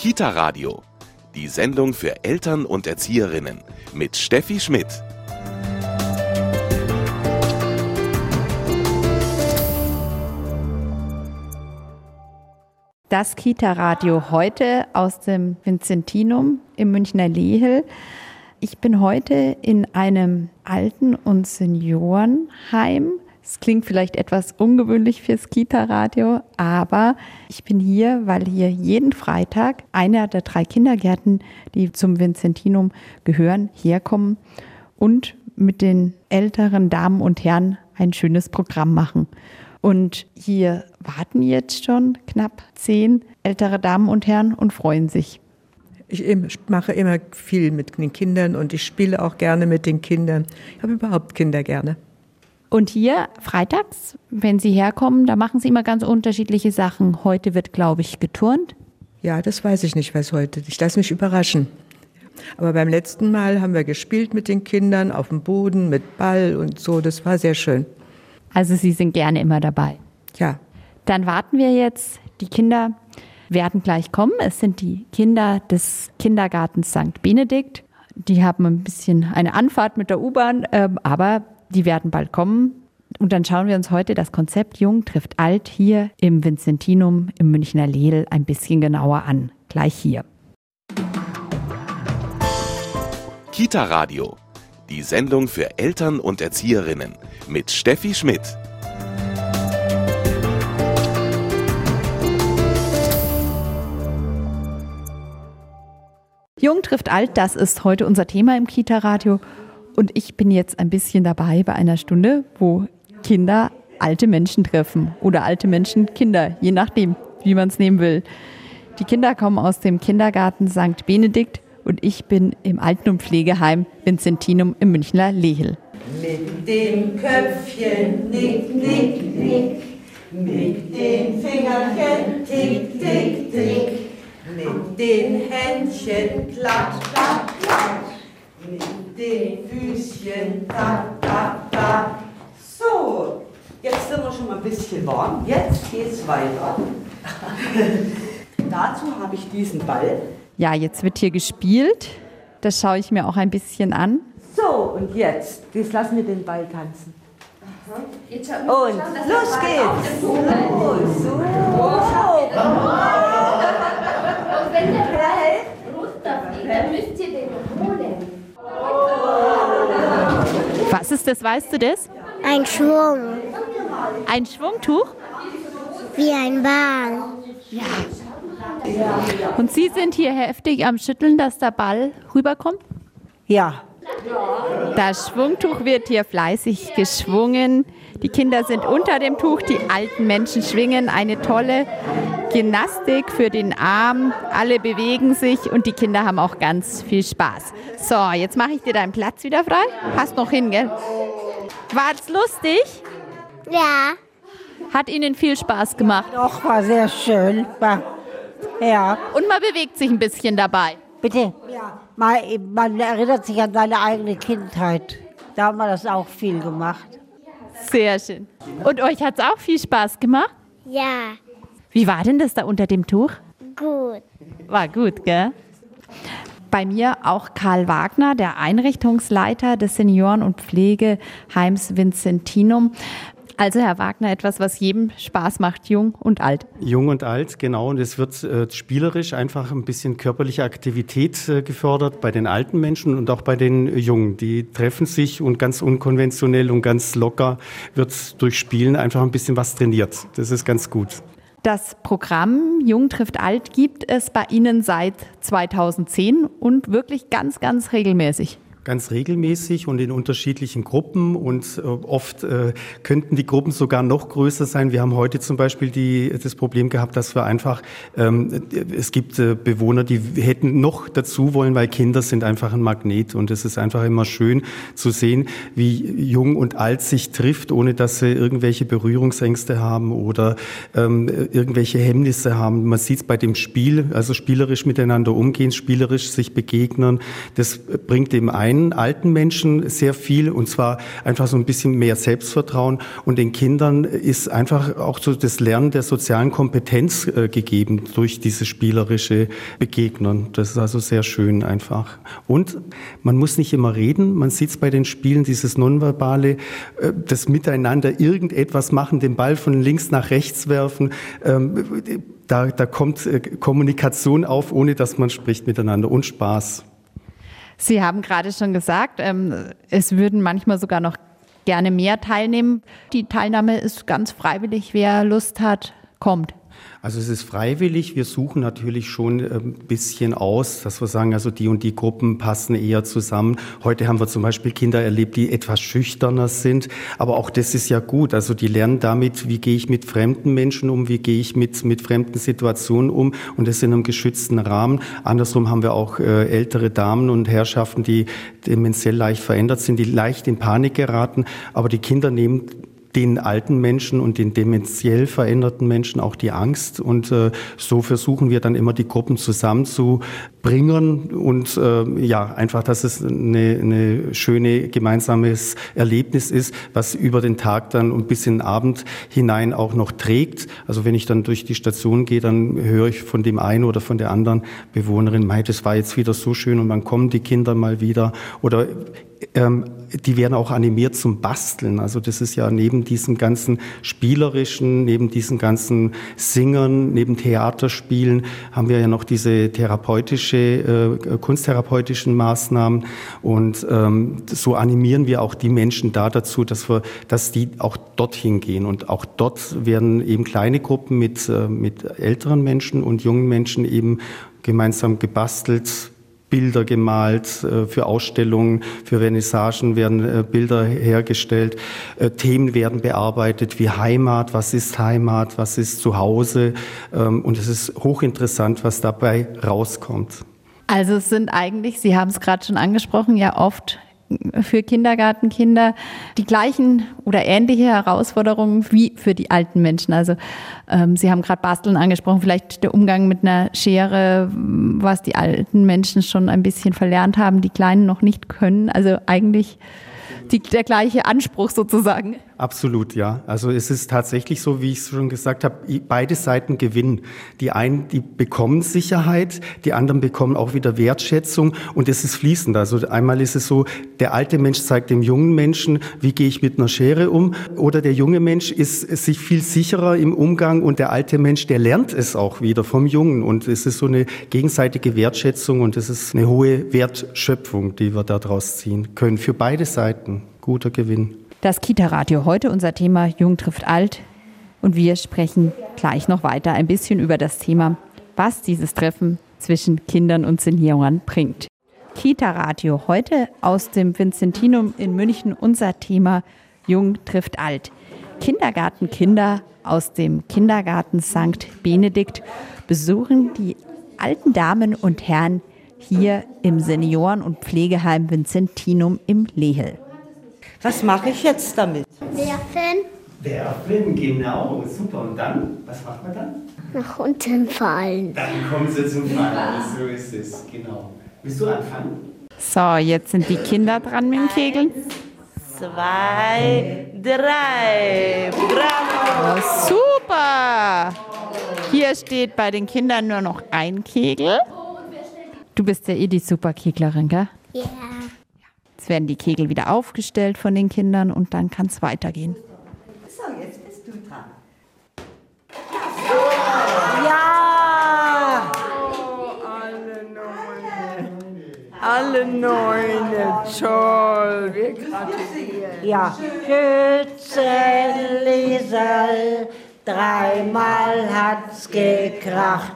Kita-Radio, die Sendung für Eltern und Erzieherinnen mit Steffi Schmidt. Das Kita-Radio heute aus dem Vinzentinum im Münchner Lehel. Ich bin heute in einem Alten- und Seniorenheim. Es klingt vielleicht etwas ungewöhnlich fürs Kita-Radio, aber ich bin hier, weil hier jeden Freitag einer der 3 Kindergärten, die zum Vinzentinum gehören, herkommen und mit den älteren Damen und Herren ein schönes Programm machen. Und hier warten jetzt schon knapp 10 ältere Damen und Herren und freuen sich. Ich mache immer viel mit den Kindern und ich spiele auch gerne mit den Kindern. Ich habe überhaupt Kinder gerne. Und hier freitags, wenn Sie herkommen, da machen Sie immer ganz unterschiedliche Sachen. Heute wird, glaube ich, geturnt. Ja, das weiß ich nicht, was heute. Ich lasse mich überraschen. Aber beim letzten Mal haben wir gespielt mit den Kindern auf dem Boden, mit Ball und so. Das war sehr schön. Also Sie sind gerne immer dabei. Ja. Dann warten wir jetzt. Die Kinder werden gleich kommen. Es sind die Kinder des Kindergartens St. Benedikt. Die haben ein bisschen eine Anfahrt mit der U-Bahn, aber die werden bald kommen. Und dann schauen wir uns heute das Konzept Jung trifft Alt hier im Vinzentinum im Münchner Lehel ein bisschen genauer an. Gleich hier. Kita-Radio, die Sendung für Eltern und Erzieherinnen mit Steffi Schmidt. Jung trifft Alt, das ist heute unser Thema im Kita-Radio. Und ich bin jetzt ein bisschen dabei bei einer Stunde, wo Kinder alte Menschen treffen oder alte Menschen Kinder, je nachdem, wie man es nehmen will. Die Kinder kommen aus dem Kindergarten St. Benedikt und ich bin im Alten- und Pflegeheim Vinzentinum im Münchner Lehel. Mit dem Köpfchen nick, nick, nick, mit den Fingerchen tick, tick, tick, mit den Händchen klack, klack, klack. Mit den Füßchen, da, da, da. So, jetzt sind wir schon mal ein bisschen warm. Jetzt geht's weiter. Dazu habe ich diesen Ball. Ja, jetzt wird hier gespielt. Das schaue ich mir auch ein bisschen an. So, und jetzt lassen wir den Ball tanzen. Und los geht's. So. Und wenn der Ball runterfliegt, dann müsst ihr den holen. Was ist das, weißt du das? Ein Schwung, Ein Schwungtuch? wie ein Ball. Und Sie sind hier heftig am Schütteln, dass der Ball rüberkommt? Ja. Das Schwungtuch wird hier fleißig geschwungen. Die Kinder sind unter dem Tuch, die alten Menschen schwingen eine tolle Gymnastik für den Arm. Alle bewegen sich und die Kinder haben auch ganz viel Spaß. So, jetzt mache ich dir deinen Platz wieder frei. Passt noch hin, gell? War's lustig? Ja, Hat Ihnen viel Spaß gemacht? Doch, war sehr schön. Ja, Und man bewegt sich ein bisschen dabei. bitte. Ja. Man erinnert sich an seine eigene Kindheit. Da haben wir das auch viel gemacht. Sehr schön. Und euch hat's auch viel Spaß gemacht? ja, Wie war denn das da unter dem Tuch? gut. War gut, gell? Bei mir auch Karl Wagner, der Einrichtungsleiter des Senioren- und Pflegeheims Vinzentinum. Also Herr Wagner, etwas, was jedem Spaß macht, jung und alt. Jung und alt, genau. Und es wird spielerisch einfach ein bisschen körperliche Aktivität gefördert bei den alten Menschen und auch bei den Jungen. Die treffen sich und ganz unkonventionell und ganz locker wird durch Spielen einfach ein bisschen was trainiert. Das ist ganz gut. Das Programm Jung trifft Alt gibt es bei Ihnen seit 2010 und wirklich ganz, ganz regelmäßig. Ganz regelmäßig und in unterschiedlichen Gruppen und oft könnten die Gruppen sogar noch größer sein. Wir haben heute zum Beispiel das Problem gehabt, dass wir einfach, es gibt Bewohner, die hätten noch dazu wollen, weil Kinder sind einfach ein Magnet und es ist einfach immer schön zu sehen, wie jung und alt sich trifft, ohne dass sie irgendwelche Berührungsängste haben oder irgendwelche Hemmnisse haben. Man sieht es bei dem Spiel, also spielerisch miteinander umgehen, spielerisch sich begegnen, das bringt dem einen kleinen, alten Menschen sehr viel, und zwar einfach so ein bisschen mehr Selbstvertrauen, und den Kindern ist einfach auch so das Lernen der sozialen Kompetenz gegeben durch diese spielerische Begegnung. Das ist also sehr schön einfach. Und man muss nicht immer reden, man sieht es bei den Spielen, dieses Nonverbale, das Miteinander irgendetwas machen, den Ball von links nach rechts werfen, da kommt Kommunikation auf, ohne dass man spricht miteinander, und Spaß. Sie haben gerade schon gesagt, es würden manchmal sogar noch gerne mehr teilnehmen. Die Teilnahme ist ganz freiwillig, wer Lust hat, kommt. Also es ist freiwillig, wir suchen natürlich schon ein bisschen aus, dass wir sagen, also die und die Gruppen passen eher zusammen. Heute haben wir zum Beispiel Kinder erlebt, die etwas schüchterner sind, aber auch das ist ja gut. Also die lernen damit, wie gehe ich mit fremden Menschen um, wie gehe ich mit fremden Situationen um, und das in einem geschützten Rahmen. Andersrum haben wir auch ältere Damen und Herrschaften, die dementiell leicht verändert sind, die leicht in Panik geraten, aber die Kinder nehmen den alten Menschen und den dementiell veränderten Menschen auch die Angst, und so versuchen wir dann immer die Gruppen zusammenzubringen und einfach, dass es eine schöne gemeinsames Erlebnis ist, was über den Tag dann und bis in den Abend hinein auch noch trägt. Also wenn ich dann durch die Station gehe, dann höre ich von dem einen oder von der anderen Bewohnerin, das war jetzt wieder so schön, und dann kommen die Kinder mal wieder, oder die werden auch animiert zum Basteln. Also das ist ja neben diesem ganzen Spielerischen, neben diesen ganzen Singern, neben Theaterspielen haben wir ja noch diese kunsttherapeutischen Maßnahmen, und so animieren wir auch die Menschen dazu, dass die auch dorthin gehen, und auch dort werden eben kleine Gruppen mit älteren Menschen und jungen Menschen eben gemeinsam gebastelt, Bilder gemalt, für Ausstellungen, für Vernissagen werden Bilder hergestellt, Themen werden bearbeitet wie Heimat, was ist Zuhause, und es ist hochinteressant, was dabei rauskommt. Also es sind eigentlich, Sie haben es gerade schon angesprochen, ja oft für Kindergartenkinder die gleichen oder ähnliche Herausforderungen wie für die alten Menschen. Also Sie haben gerade Basteln angesprochen, vielleicht der Umgang mit einer Schere, was die alten Menschen schon ein bisschen verlernt haben, die Kleinen noch nicht können. Also eigentlich der gleiche Anspruch sozusagen. Absolut, ja. Also es ist tatsächlich so, wie ich es schon gesagt habe, beide Seiten gewinnen. Die einen, die bekommen Sicherheit, die anderen bekommen auch wieder Wertschätzung, und es ist fließend. Also einmal ist es so, der alte Mensch zeigt dem jungen Menschen, wie gehe ich mit einer Schere um, oder der junge Mensch ist sich viel sicherer im Umgang, und der alte Mensch, der lernt es auch wieder vom Jungen, und es ist so eine gegenseitige Wertschätzung, und es ist eine hohe Wertschöpfung, die wir daraus ziehen können. Für beide Seiten guter Gewinn. Das Kita-Radio, heute unser Thema Jung trifft alt, und wir sprechen gleich noch weiter ein bisschen über das Thema, was dieses Treffen zwischen Kindern und Senioren bringt. Kita-Radio, heute aus dem Vinzentinum in München, unser Thema Jung trifft alt. Kindergartenkinder aus dem Kindergarten St. Benedikt besuchen die alten Damen und Herren hier im Senioren- und Pflegeheim Vinzentinum im Lehel. Was mache ich jetzt damit? Werfen, genau, super. Und dann, was macht man dann? Nach unten fallen. Dann kommen sie zum Fallen, so ist es, genau. Willst du anfangen? So, jetzt sind die Kinder dran mit dem Kegeln. 2, 3, bravo! Oh, super! Hier steht bei den Kindern nur noch ein Kegel. Du bist ja die Superkeglerin, gell? Ja. Jetzt werden die Kegel wieder aufgestellt von den Kindern, und dann kann es weitergehen. So, jetzt bist du dran. Ja! Alle Neune, toll, wir gratulieren. Ja. Schützenliesel, dreimal hat's gekracht.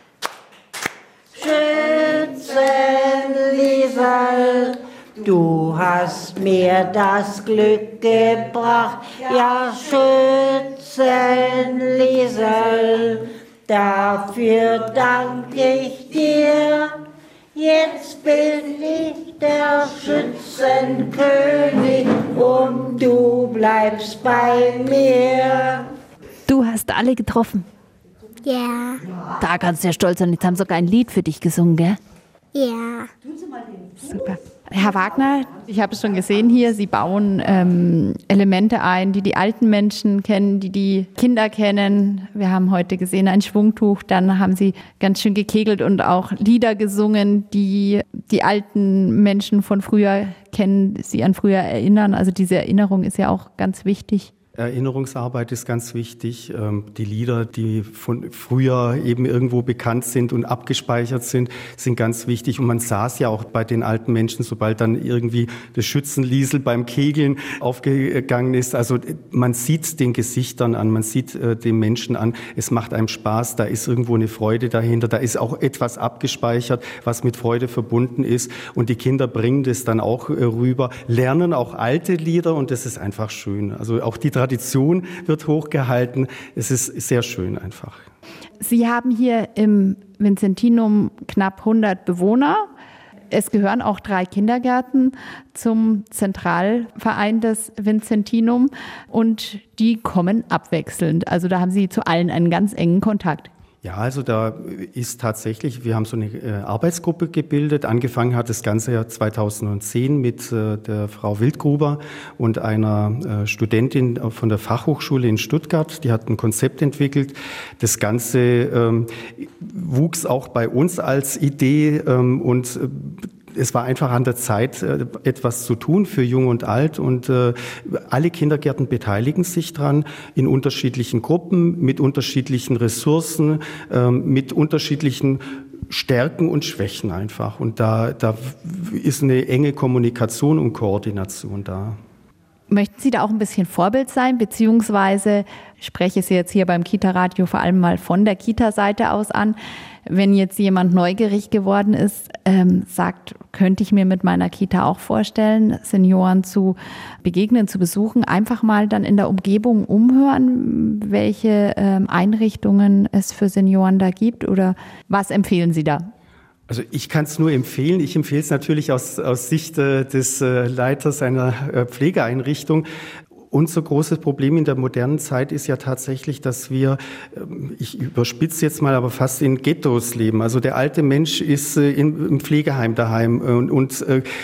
Schützenliesel, du hast mir das Glück gebracht. Ja, Schützenliesel, dafür danke ich dir. Jetzt bin ich der Schützenkönig und du bleibst bei mir. Du hast alle getroffen. Ja. Da kannst du ja stolz sein. Jetzt haben sie sogar ein Lied für dich gesungen, gell? Ja. Super. Herr Wagner, ich habe es schon gesehen hier, Sie bauen Elemente ein, die alten Menschen kennen, die Kinder kennen. Wir haben heute gesehen ein Schwungtuch, dann haben Sie ganz schön gekegelt und auch Lieder gesungen, die alten Menschen von früher kennen, sie an früher erinnern. Also diese Erinnerung ist ja auch ganz wichtig. Erinnerungsarbeit ist ganz wichtig. Die Lieder, die von früher eben irgendwo bekannt sind und abgespeichert sind ganz wichtig. Und man sah es ja auch bei den alten Menschen, sobald dann irgendwie das Schützenliesel beim Kegeln aufgegangen ist. Also man sieht den Gesichtern an, man sieht den Menschen an. Es macht einem Spaß, da ist irgendwo eine Freude dahinter. Da ist auch etwas abgespeichert, was mit Freude verbunden ist. Und die Kinder bringen das dann auch rüber, lernen auch alte Lieder und das ist einfach schön. Also auch die Tradition wird hochgehalten. Es ist sehr schön einfach. Sie haben hier im Vinzentinum knapp 100 Bewohner. Es gehören auch 3 Kindergärten zum Zentralverein des Vinzentinum und die kommen abwechselnd. Also da haben Sie zu allen einen ganz engen Kontakt. Ja, also da ist tatsächlich, wir haben so eine Arbeitsgruppe gebildet. Angefangen hat das ganze Jahr 2010 mit der Frau Wildgruber und einer Studentin von der Fachhochschule in Stuttgart. Die hat ein Konzept entwickelt. Das Ganze wuchs auch bei uns als Idee und es war einfach an der Zeit, etwas zu tun für Jung und Alt und alle Kindergärten beteiligen sich dran in unterschiedlichen Gruppen, mit unterschiedlichen Ressourcen, mit unterschiedlichen Stärken und Schwächen einfach. Und da ist eine enge Kommunikation und Koordination da. Möchten Sie da auch ein bisschen Vorbild sein, beziehungsweise spreche ich Sie jetzt hier beim Kita-Radio vor allem mal von der Kita-Seite aus an, wenn jetzt jemand neugierig geworden ist, sagt, könnte ich mir mit meiner Kita auch vorstellen, Senioren zu begegnen, zu besuchen, einfach mal dann in der Umgebung umhören, welche Einrichtungen es für Senioren da gibt oder was empfehlen Sie da? Also ich kann es nur empfehlen. Ich empfehle es natürlich aus Sicht des Leiters einer Pflegeeinrichtung. Unser großes Problem in der modernen Zeit ist ja tatsächlich, dass wir, ich überspitze jetzt mal, aber fast in Ghettos leben. Also der alte Mensch ist im Pflegeheim daheim und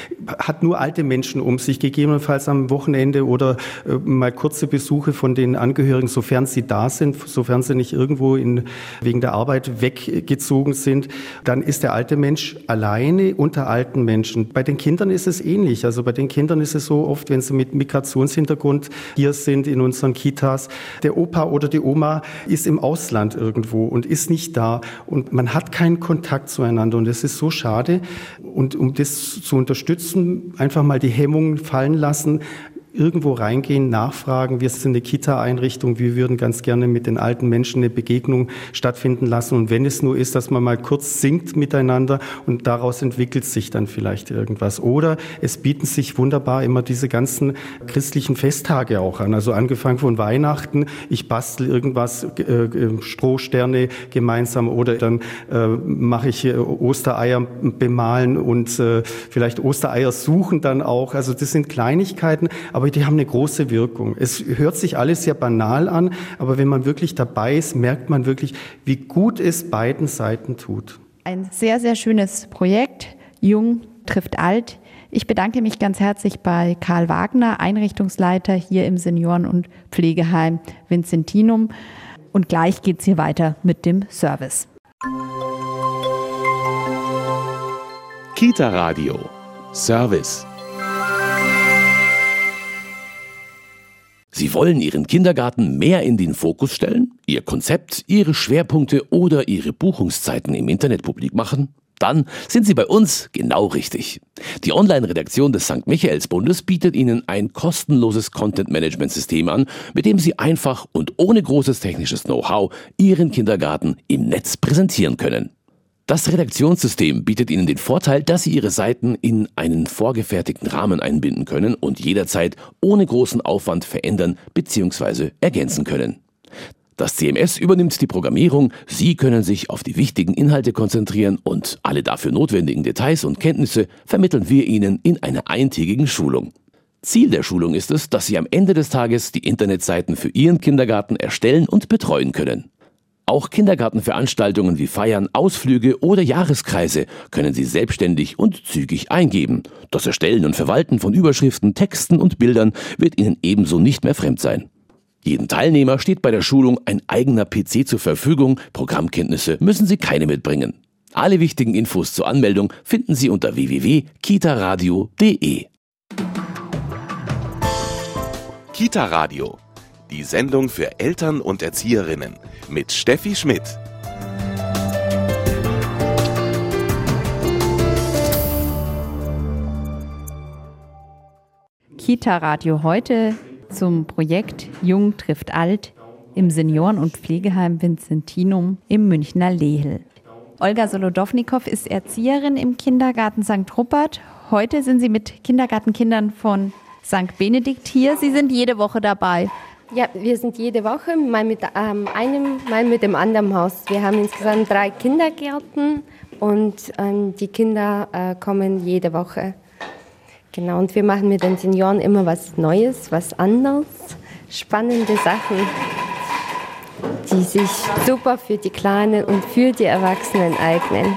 hat nur alte Menschen um sich, gegebenenfalls am Wochenende oder mal kurze Besuche von den Angehörigen, sofern sie da sind, sofern sie nicht irgendwo wegen der Arbeit weggezogen sind. Dann ist der alte Mensch alleine unter alten Menschen. Bei den Kindern ist es ähnlich. Also bei den Kindern ist es so oft, wenn sie mit Migrationshintergrund hier sind in unseren Kitas. Der Opa oder die Oma ist im Ausland irgendwo und ist nicht da und man hat keinen Kontakt zueinander und das ist so schade. Und um das zu unterstützen, einfach mal die Hemmungen fallen lassen, irgendwo reingehen, nachfragen. Wir sind eine Kita-Einrichtung. Wir würden ganz gerne mit den alten Menschen eine Begegnung stattfinden lassen. Und wenn es nur ist, dass man mal kurz singt miteinander und daraus entwickelt sich dann vielleicht irgendwas. Oder es bieten sich wunderbar immer diese ganzen christlichen Festtage auch an. Also angefangen von Weihnachten. Ich bastel irgendwas, Strohsterne gemeinsam oder dann mache ich Ostereier bemalen und vielleicht Ostereier suchen dann auch. Also das sind Kleinigkeiten, aber die haben eine große Wirkung. Es hört sich alles sehr banal an, aber wenn man wirklich dabei ist, merkt man wirklich, wie gut es beiden Seiten tut. Ein sehr, sehr schönes Projekt. Jung trifft alt. Ich bedanke mich ganz herzlich bei Karl Wagner, Einrichtungsleiter hier im Senioren- und Pflegeheim Vinzentinum. Und gleich geht es hier weiter mit dem Service. Kita Radio. Service. Sie wollen Ihren Kindergarten mehr in den Fokus stellen, Ihr Konzept, Ihre Schwerpunkte oder Ihre Buchungszeiten im Internet publik machen? Dann sind Sie bei uns genau richtig. Die Online-Redaktion des St. Michaelsbundes bietet Ihnen ein kostenloses Content-Management-System an, mit dem Sie einfach und ohne großes technisches Know-how Ihren Kindergarten im Netz präsentieren können. Das Redaktionssystem bietet Ihnen den Vorteil, dass Sie Ihre Seiten in einen vorgefertigten Rahmen einbinden können und jederzeit ohne großen Aufwand verändern bzw. ergänzen können. Das CMS übernimmt die Programmierung, Sie können sich auf die wichtigen Inhalte konzentrieren und alle dafür notwendigen Details und Kenntnisse vermitteln wir Ihnen in einer eintägigen Schulung. Ziel der Schulung ist es, dass Sie am Ende des Tages die Internetseiten für Ihren Kindergarten erstellen und betreuen können. Auch Kindergartenveranstaltungen wie Feiern, Ausflüge oder Jahreskreise können Sie selbstständig und zügig eingeben. Das Erstellen und Verwalten von Überschriften, Texten und Bildern wird Ihnen ebenso nicht mehr fremd sein. Jedem Teilnehmer steht bei der Schulung ein eigener PC zur Verfügung. Programmkenntnisse müssen Sie keine mitbringen. Alle wichtigen Infos zur Anmeldung finden Sie unter www.kitaradio.de. Kita Radio, die Sendung für Eltern und Erzieherinnen mit Steffi Schmidt. Kita Radio heute zum Projekt Jung trifft Alt im Senioren- und Pflegeheim Vincentinum im Münchner Lehel. Olga Solodownikow ist Erzieherin im Kindergarten St. Rupert. Heute sind Sie mit Kindergartenkindern von St. Benedikt hier. Sie sind jede Woche dabei. Ja, wir sind jede Woche, mal mit einem, mal mit dem anderen Haus. Wir haben insgesamt 3 Kindergärten und die Kinder kommen jede Woche. Genau, und wir machen mit den Senioren immer was Neues, was anderes, spannende Sachen, die sich super für die Kleinen und für die Erwachsenen eignen.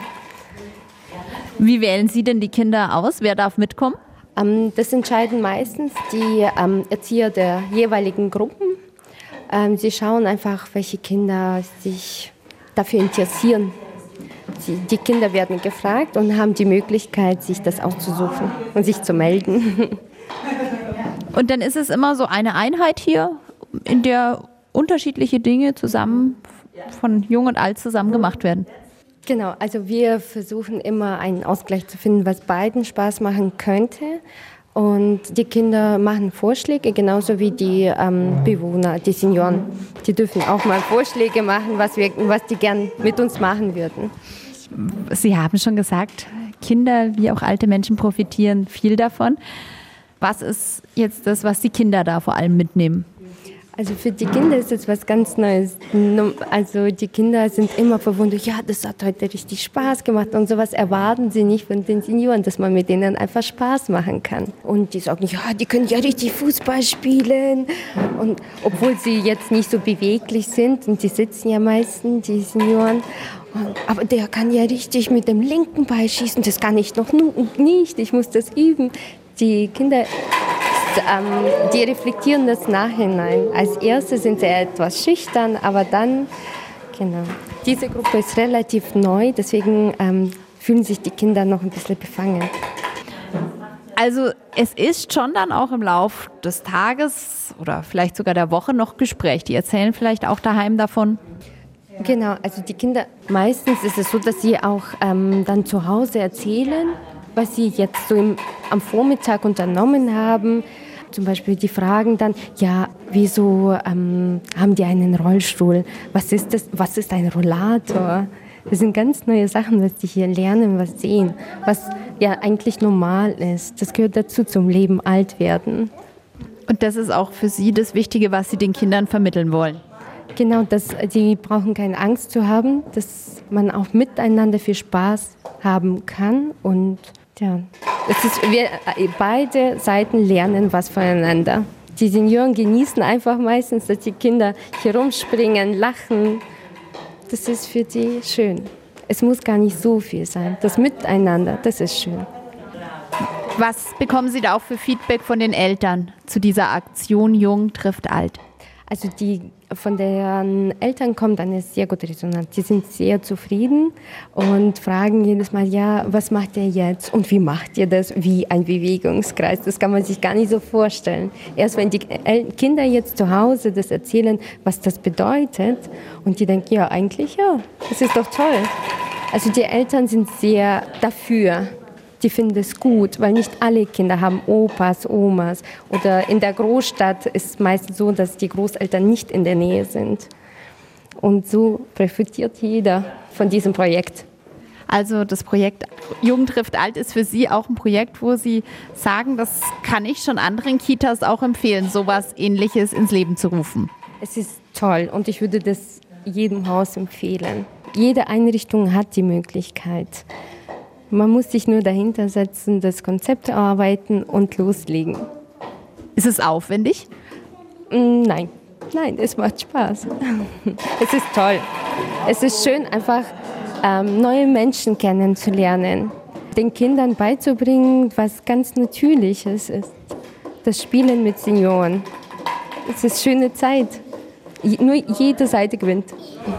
Wie wählen Sie denn die Kinder aus? Wer darf mitkommen? Das entscheiden meistens die Erzieher der jeweiligen Gruppen. Sie schauen einfach, welche Kinder sich dafür interessieren. Die Kinder werden gefragt und haben die Möglichkeit, sich das auszusuchen und sich zu melden. Und dann ist es immer so eine Einheit hier, in der unterschiedliche Dinge zusammen von Jung und Alt zusammen gemacht werden. Genau, also wir versuchen immer einen Ausgleich zu finden, was beiden Spaß machen könnte. Und die Kinder machen Vorschläge, genauso wie die Bewohner, die Senioren. Die dürfen auch mal Vorschläge machen, was die gern mit uns machen würden. Sie haben schon gesagt, Kinder wie auch alte Menschen profitieren viel davon. Was ist jetzt das, was die Kinder da vor allem mitnehmen? Also für die Kinder ist das was ganz Neues. Also die Kinder sind immer verwundert, ja, das hat heute richtig Spaß gemacht und sowas erwarten sie nicht von den Senioren, dass man mit denen einfach Spaß machen kann. Und die sagen, ja, die können ja richtig Fußball spielen. Und obwohl sie jetzt nicht so beweglich sind und die sitzen ja meistens, die Senioren, aber der kann ja richtig mit dem linken Ball schießen, das kann ich noch nicht, ich muss das üben. Die Kinder, die reflektieren das nachhinein. Als Erste sind sie etwas schüchtern, aber dann, genau. Diese Gruppe ist relativ neu, deswegen fühlen sich die Kinder noch ein bisschen befangen. Also es ist schon dann auch im Lauf des Tages oder vielleicht sogar der Woche noch Gespräch. Die erzählen vielleicht auch daheim davon. Genau, also die Kinder, meistens ist es so, dass sie auch dann zu Hause erzählen, was sie jetzt so am Vormittag unternommen haben. Zum Beispiel die fragen dann, ja, wieso haben die einen Rollstuhl? Was ist das? Was ist ein Rollator? Das sind ganz neue Sachen, was die hier lernen, was sehen, was ja eigentlich normal ist. Das gehört dazu zum Leben, alt werden. Und das ist auch für Sie das Wichtige, was Sie den Kindern vermitteln wollen? Genau, die brauchen keine Angst zu haben, dass man auch miteinander viel Spaß haben kann. Und ja, wir beide Seiten lernen was voneinander. Die Senioren genießen einfach meistens, dass die Kinder hier rumspringen, lachen. Das ist für die schön. Es muss gar nicht so viel sein. Das Miteinander, das ist schön. Was bekommen Sie da auch für Feedback von den Eltern zu dieser Aktion Jung trifft Alt? Also von den Eltern kommt eine sehr gute Resonanz. Die sind sehr zufrieden und fragen jedes Mal, ja, was macht ihr jetzt und wie macht ihr das? Wie ein Bewegungskreis, das kann man sich gar nicht so vorstellen. Erst wenn die Kinder jetzt zu Hause das erzählen, was das bedeutet und die denken, ja, eigentlich ja, das ist doch toll. Also die Eltern sind sehr dafür. Die finden es gut, weil nicht alle Kinder haben Opas, Omas. Oder in der Großstadt ist es meistens so, dass die Großeltern nicht in der Nähe sind. Und so profitiert jeder von diesem Projekt. Also das Projekt Jung trifft Alt ist für Sie auch ein Projekt, wo Sie sagen, das kann ich schon anderen Kitas auch empfehlen, sowas Ähnliches ins Leben zu rufen. Es ist toll und ich würde das jedem Haus empfehlen. Jede Einrichtung hat die Möglichkeit. Man muss sich nur dahinter setzen, das Konzept erarbeiten und loslegen. Ist es aufwendig? Nein, es macht Spaß. Es ist toll. Es ist schön, einfach neue Menschen kennenzulernen, den Kindern beizubringen, was ganz Natürliches ist. Das Spielen mit Senioren. Es ist eine schöne Zeit. Nur jede Seite gewinnt.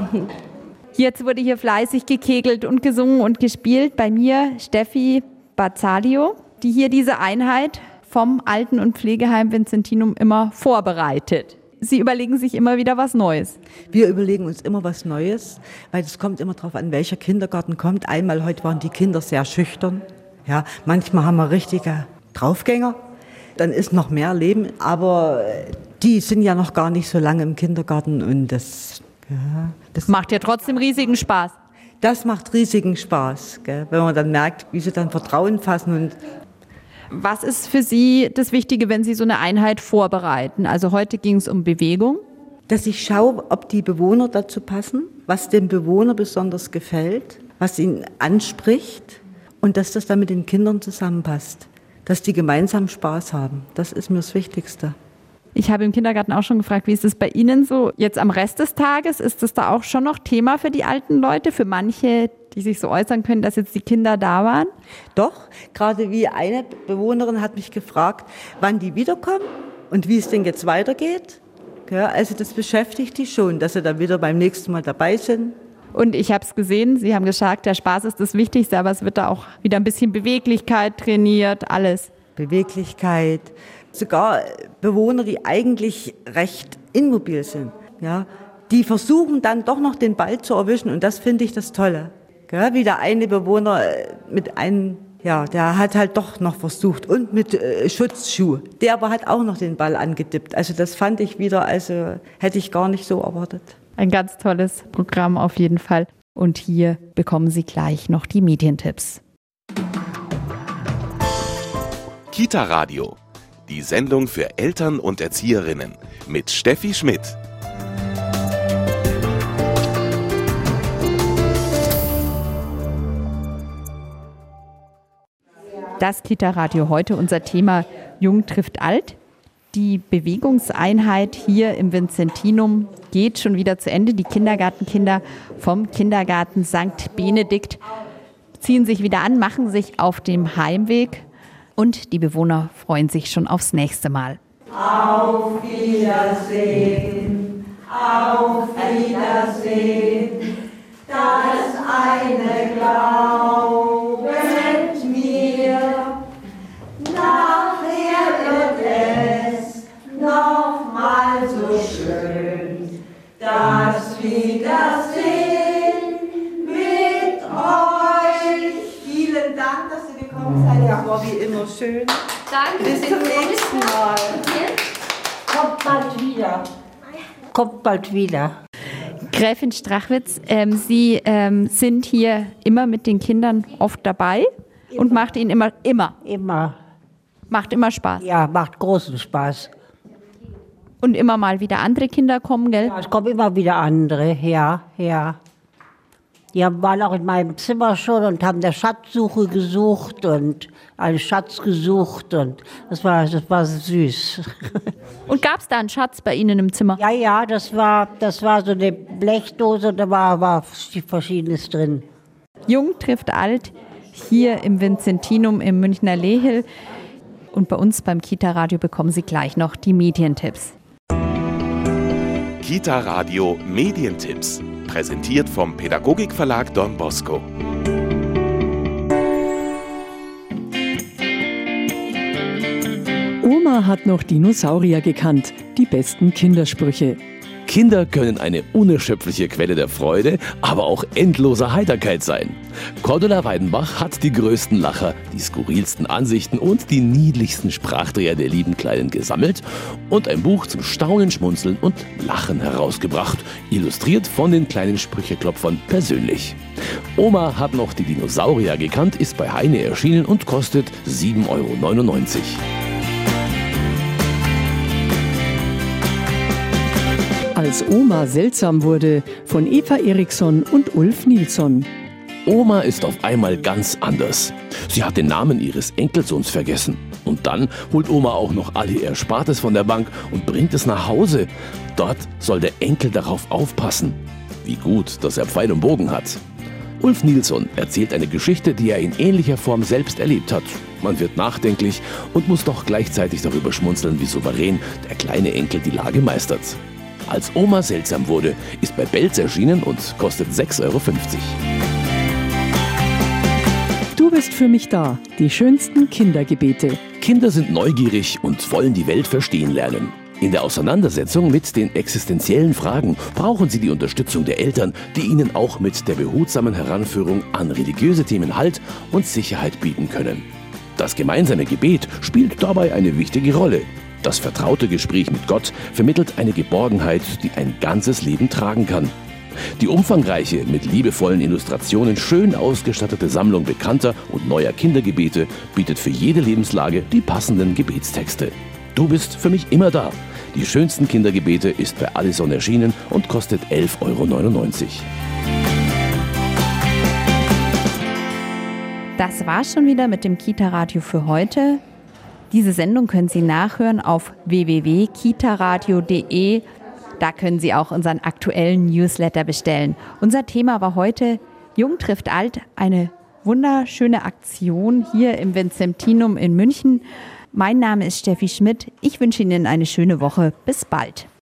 Jetzt wurde hier fleißig gekegelt und gesungen und gespielt. Bei mir Steffi Bazzalio, die hier diese Einheit vom Alten- und Pflegeheim Vincentinum immer vorbereitet. Sie überlegen sich immer wieder was Neues. Wir überlegen uns immer was Neues, weil es kommt immer darauf an, welcher Kindergarten kommt. Einmal heute waren die Kinder sehr schüchtern. Ja, manchmal haben wir richtige Draufgänger. Dann ist noch mehr Leben, aber die sind ja noch gar nicht so lange im Kindergarten und das macht ja trotzdem riesigen Spaß. Das macht riesigen Spaß, gell? Wenn man dann merkt, wie sie dann Vertrauen fassen. Und was ist für Sie das Wichtige, wenn Sie so eine Einheit vorbereiten? Also heute ging es um Bewegung. Dass ich schaue, ob die Bewohner dazu passen, was dem Bewohner besonders gefällt, was ihn anspricht und dass das dann mit den Kindern zusammenpasst. Dass die gemeinsam Spaß haben. Das ist mir das Wichtigste. Ich habe im Kindergarten auch schon gefragt, wie ist es bei Ihnen so jetzt am Rest des Tages? Ist das da auch schon noch Thema für die alten Leute, für manche, die sich so äußern können, dass jetzt die Kinder da waren? Doch, gerade wie eine Bewohnerin hat mich gefragt, wann die wiederkommen und wie es denn jetzt weitergeht. Ja, also das beschäftigt die schon, dass sie dann wieder beim nächsten Mal dabei sind. Und ich habe es gesehen, Sie haben gesagt, der Spaß ist das Wichtigste, aber es wird da auch wieder ein bisschen Beweglichkeit trainiert, alles. Beweglichkeit, sogar Bewohner, die eigentlich recht immobil sind, ja, die versuchen dann doch noch den Ball zu erwischen und das finde ich das Tolle. Ja, wie der eine Bewohner mit einem, ja, der hat halt doch noch versucht und mit Schutzschuh, der aber hat auch noch den Ball angedippt. Also das fand ich wieder, also hätte ich gar nicht so erwartet. Ein ganz tolles Programm auf jeden Fall. Und hier bekommen Sie gleich noch die Medientipps. Kita Radio, die Sendung für Eltern und Erzieherinnen mit Steffi Schmidt. Das Kita Radio heute, unser Thema Jung trifft alt. Die Bewegungseinheit hier im Vincentinum geht schon wieder zu Ende. Die Kindergartenkinder vom Kindergarten St. Benedikt ziehen sich wieder an, machen sich auf dem Heimweg und die Bewohner freuen sich schon aufs nächste Mal. Auf Wiedersehen, auf Wiedersehen, das eine glaubet mir, nachher wird es noch mal so schön, das Wiedersehen mit euch. Vielen Dank, dass ihr gekommen seid. Das war wie immer schön. Danke. Bis zum nächsten Mal. Kommt bald wieder. Kommt bald wieder. Gräfin Strachwitz, Sie sind hier immer mit den Kindern oft dabei und macht Ihnen immer? Immer. Macht immer Spaß? Ja, macht großen Spaß. Und immer mal wieder andere Kinder kommen, gell? Ja, es kommen immer wieder andere, ja. Die waren auch in meinem Zimmer schon und haben der Schatzsuche gesucht und einen Schatz gesucht und das war süß. Und gab es da einen Schatz bei Ihnen im Zimmer? Ja, das war so eine Blechdose und da war Verschiedenes drin. Jung trifft alt, hier im Vincentinum im Münchner Lehel. Und bei uns beim Kita Radio bekommen Sie gleich noch die Medientipps. Kita Radio Medientipps, präsentiert vom Pädagogikverlag Don Bosco. Oma hat noch Dinosaurier gekannt, die besten Kindersprüche. Kinder können eine unerschöpfliche Quelle der Freude, aber auch endloser Heiterkeit sein. Cordula Weidenbach hat die größten Lacher, die skurrilsten Ansichten und die niedlichsten Sprachdreher der lieben Kleinen gesammelt und ein Buch zum Staunen, Schmunzeln und Lachen herausgebracht, illustriert von den kleinen Sprücheklopfern persönlich. Oma hat noch die Dinosaurier gekannt, ist bei Heine erschienen und kostet 7,99 €. Als Oma seltsam wurde, von Eva Eriksson und Ulf Nilsson. Oma ist auf einmal ganz anders. Sie hat den Namen ihres Enkelsohns vergessen. Und dann holt Oma auch noch all ihr Erspartes von der Bank und bringt es nach Hause. Dort soll der Enkel darauf aufpassen. wie gut, dass er Pfeil und Bogen hat. Ulf Nilsson erzählt eine Geschichte, die er in ähnlicher Form selbst erlebt hat. Man wird nachdenklich und muss doch gleichzeitig darüber schmunzeln, wie souverän der kleine Enkel die Lage meistert. Als Oma seltsam wurde, ist bei Belz erschienen und kostet 6,50 €. Du bist für mich da. Die schönsten Kindergebete. Kinder sind neugierig und wollen die Welt verstehen lernen. In der Auseinandersetzung mit den existenziellen Fragen brauchen sie die Unterstützung der Eltern, die ihnen auch mit der behutsamen Heranführung an religiöse Themen Halt und Sicherheit bieten können. Das gemeinsame Gebet spielt dabei eine wichtige Rolle. Das vertraute Gespräch mit Gott vermittelt eine Geborgenheit, die ein ganzes Leben tragen kann. Die umfangreiche, mit liebevollen Illustrationen schön ausgestattete Sammlung bekannter und neuer Kindergebete bietet für jede Lebenslage die passenden Gebetstexte. Du bist für mich immer da. Die schönsten Kindergebete ist bei Allison erschienen und kostet 11,99 €. Das war's schon wieder mit dem Kita-Radio für heute. Diese Sendung können Sie nachhören auf www.kitaradio.de. Da können Sie auch unseren aktuellen Newsletter bestellen. Unser Thema war heute Jung trifft Alt, eine wunderschöne Aktion hier im Vincentinum in München. Mein Name ist Steffi Schmidt. Ich wünsche Ihnen eine schöne Woche. Bis bald.